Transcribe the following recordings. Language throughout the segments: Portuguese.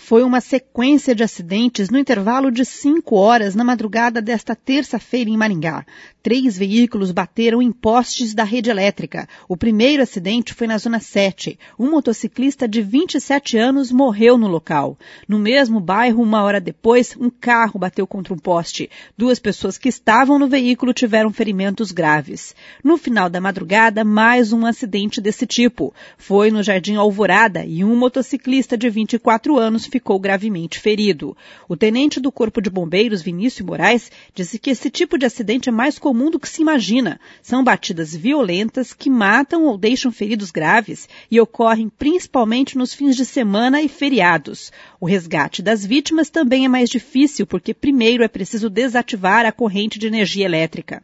Foi uma sequência de acidentes no intervalo de 5 horas na madrugada desta terça-feira em Maringá. 3 veículos bateram em postes da rede elétrica. O primeiro acidente foi na Zona 7. Um motociclista de 27 anos morreu no local. No mesmo bairro, 1 hora depois, um carro bateu contra um poste. 2 pessoas que estavam no veículo tiveram ferimentos graves. No final da madrugada, mais um acidente desse tipo. Foi no Jardim Alvorada e um motociclista de 24 anos ficou gravemente ferido. O tenente do Corpo de Bombeiros, Vinícius Moraes, disse que esse tipo de acidente é mais comum do que se imagina. São batidas violentas que matam ou deixam feridos graves e ocorrem principalmente nos fins de semana e feriados. O resgate das vítimas também é mais difícil porque primeiro é preciso desativar a corrente de energia elétrica.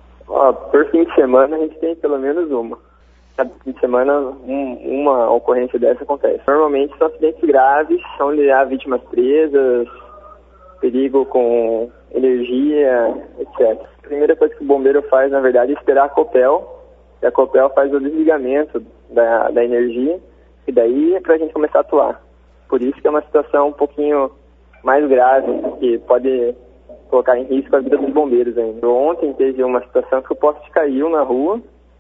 Por fim de semana a gente tem pelo menos uma. Cada fim de semana uma ocorrência dessa acontece. Normalmente são acidentes graves, onde há vítimas presas, perigo com energia, etc. A primeira coisa que o bombeiro faz, na verdade, é esperar a Copel. E a Copel faz o desligamento da energia e daí é para a gente começar a atuar. Por isso que é uma situação um pouquinho mais grave, que pode colocar em risco a vida dos bombeiros ainda. Ontem teve uma situação que o poste caiu na rua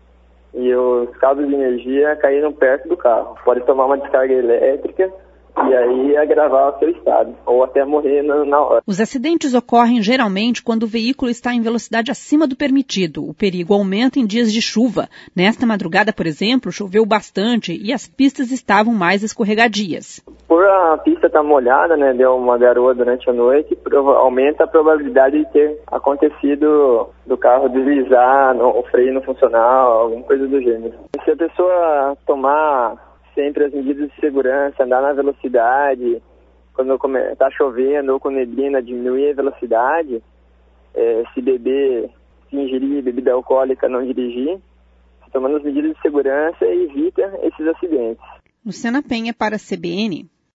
e os cabos de energia caíram perto do carro. Pode tomar uma descarga elétrica e aí agravar o seu estado, ou até morrer na hora. Os acidentes ocorrem geralmente quando o veículo está em velocidade acima do permitido. O perigo aumenta em dias de chuva. Nesta madrugada, por exemplo, choveu bastante e as pistas estavam mais escorregadias. Por a pista estar molhada, deu uma garoa durante a noite, aumenta a probabilidade de ter acontecido do carro deslizar, o freio não funcionar, alguma coisa do gênero. Se a pessoa tomar sempre as medidas de segurança, andar na velocidade, quando está chovendo ou com neblina, diminuir a velocidade, se ingerir bebida alcoólica, não dirigir, tomando as medidas de segurança, evita esses acidentes. Luciana Penha para a CBN.